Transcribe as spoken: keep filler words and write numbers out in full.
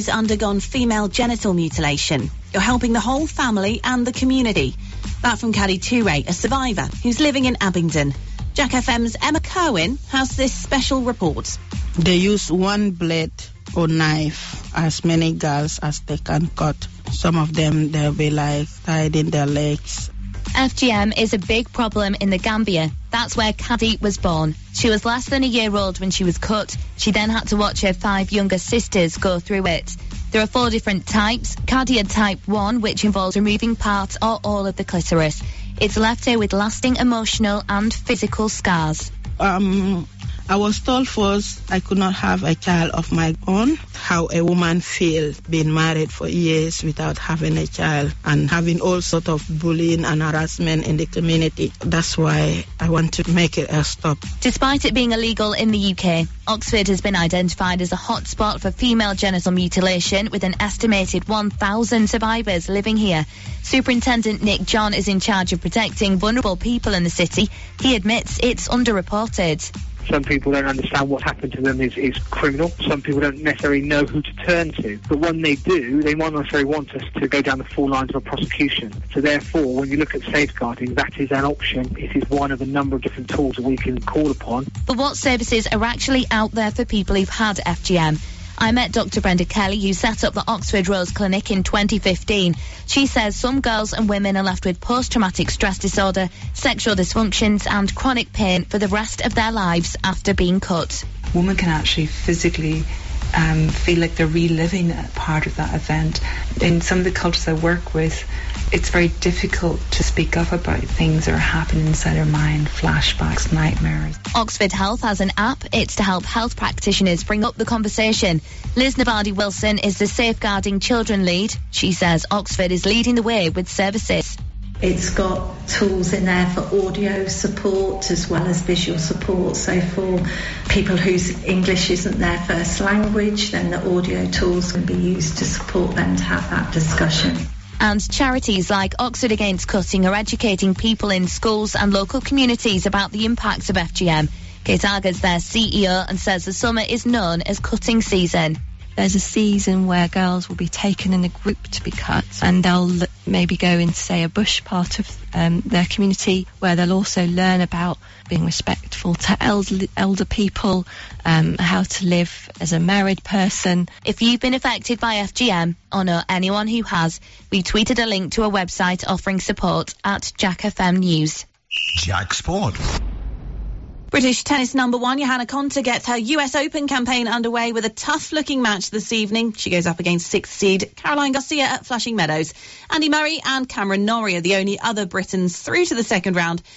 who's undergone female genital mutilation. You're helping the whole family and the community. That from Caddy Toure, a survivor who's living in Abingdon. Jack F M's Emma Kerwin has this special report. They use one blade or knife, as many girls as they can cut. Some of them, they'll be like tied in their legs. F G M is a big problem in the Gambia. That's where Caddy was born. She was less than a year old when she was cut. She then had to watch her five younger sisters go through it. There are four different types. Caddy had type one, which involves removing part or all of the clitoris. It's left her with lasting emotional and physical scars. Um, I was told first I could not have a child of my own. How a woman feels being married for years without having a child and having all sort of bullying and harassment in the community. That's why I want to make it a stop. Despite it being illegal in the U K, Oxford has been identified as a hotspot for female genital mutilation, with an estimated one thousand survivors living here. Superintendent Nick John is in charge of protecting vulnerable people in the city. He admits it's underreported. Some people don't understand what happened to them is, is criminal. Some people don't necessarily know who to turn to. But when they do, they might not necessarily want us to go down the full lines of a prosecution. So therefore, when you look at safeguarding, that is an option. It is one of a number of different tools that we can call upon. But what services are actually out there for people who've had F G M? I met Doctor Brenda Kelly, who set up the Oxford Rose Clinic in twenty fifteen. She says some girls and women are left with post-traumatic stress disorder, sexual dysfunctions and chronic pain for the rest of their lives after being cut. Women can actually physically um, feel like they're reliving a part of that event. In some of the cultures I work with, it's very difficult to speak up about things that are happening inside our mind, flashbacks, nightmares. Oxford Health has an app. It's to help health practitioners bring up the conversation. Liz Navardi-Wilson is the Safeguarding Children lead. She says Oxford is leading the way with services. It's got tools in there for audio support as well as visual support. So for people whose English isn't their first language, then the audio tools can be used to support them to have that discussion. And charities like Oxford Against Cutting are educating people in schools and local communities about the impacts of F G M. Kate Aga's their C E O and says the summer is known as cutting season. There's a season where girls will be taken in a group to be cut, and they'll maybe go into, say, a bush part of um, their community, where they'll also learn about being respectful to elder, elder people, um, how to live as a married person. If you've been affected by F G M or know anyone who has, we tweeted a link to a website offering support at Jack F M News. Jack Sport. British tennis number one Johanna Konta gets her U S Open campaign underway with a tough-looking match this evening. She goes up against sixth seed Caroline Garcia at Flushing Meadows. Andy Murray and Cameron Norrie are the only other Britons through to the second round.